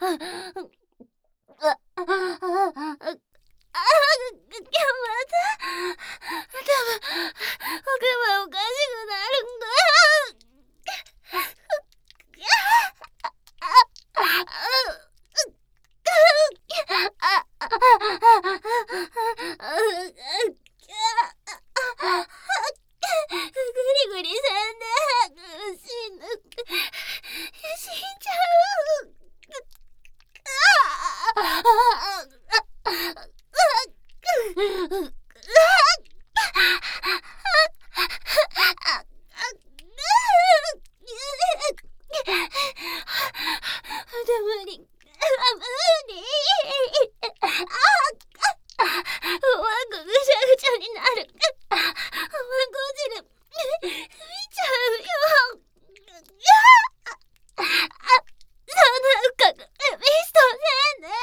おかしくなるんだ。ぐりぐりせんで死んじゃう。無理。ぐしゃぐしゃになる。ゴジル見ちゃうよ。そんな深くミストせんで。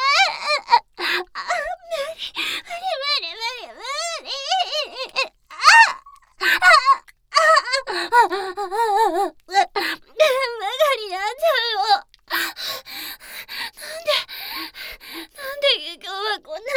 無理。バカになっちゃうよ。なんで今日はこんな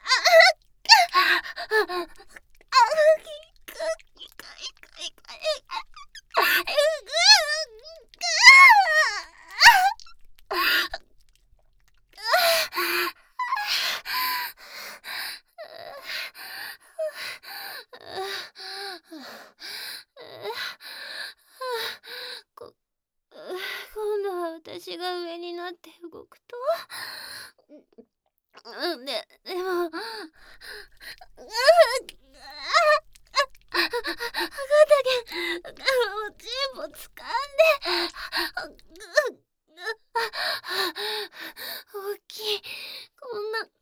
今度は私が上になって動くとでも全部掴んで大きいこんなく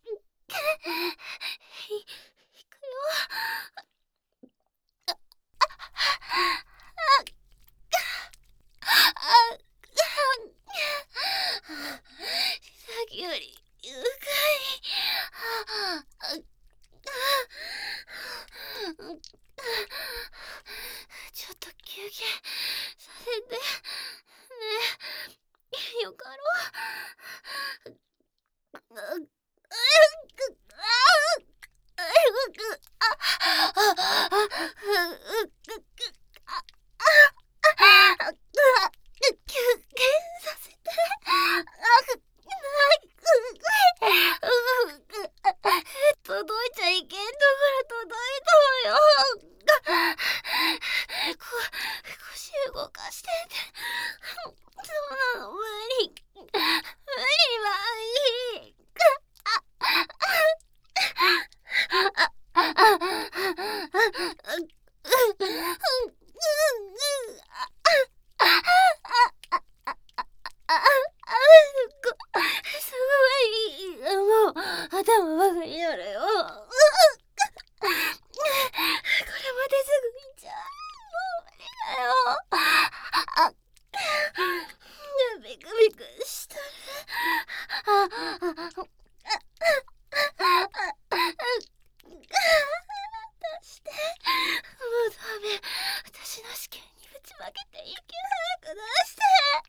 よ。さっきより愉快。ちょっと休憩させてねえ。よかろう。休憩させて。届いちゃいけんところ届いたわよ。腰動かしてて。そんなの無理。無理はいい。すごい。もう頭バカになるよ。これまですぐ見ちゃう。もう無理だよ。ビクビクしとる。出して。もうダメ。私の試験にぶちまけて息早く出して。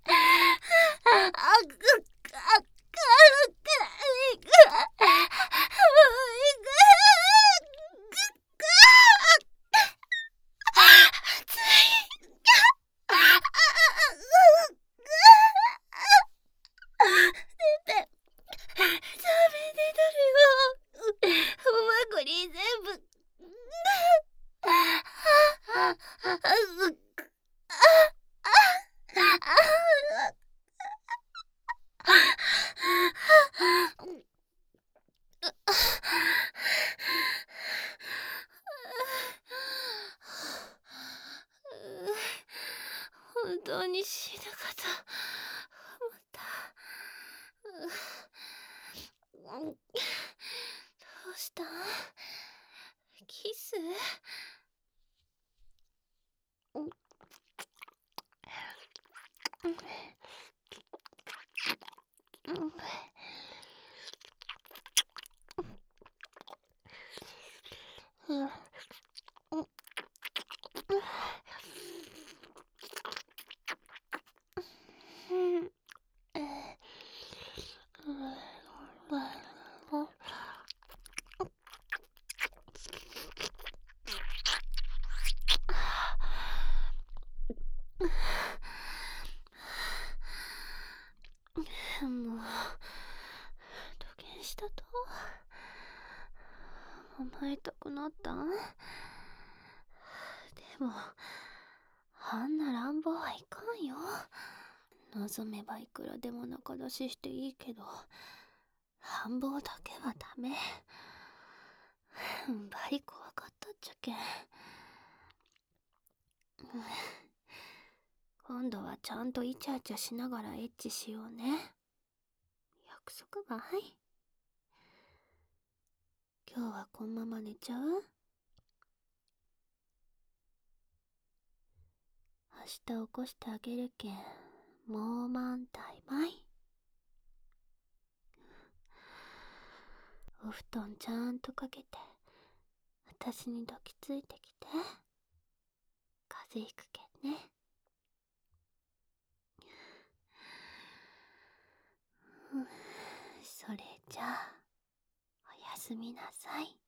本当に死ぬかと思った。どうしたん？キス？ したと。甘えたくなったん？でも、あんな乱暴はいかんよ。望めばいくらでも仲出ししていいけど、乱暴だけはダメ。バリ怖かったっちゃけん。今度はちゃんとイチャイチャしながらエッチしようね。約束ばい。今日はこんまま寝ちゃう？明日起こしてあげるけん、もう満タイばい。お布団ちゃんとかけて、私に抱きついてきて。風邪ひくけんね。それじゃあ、おやすみなさい。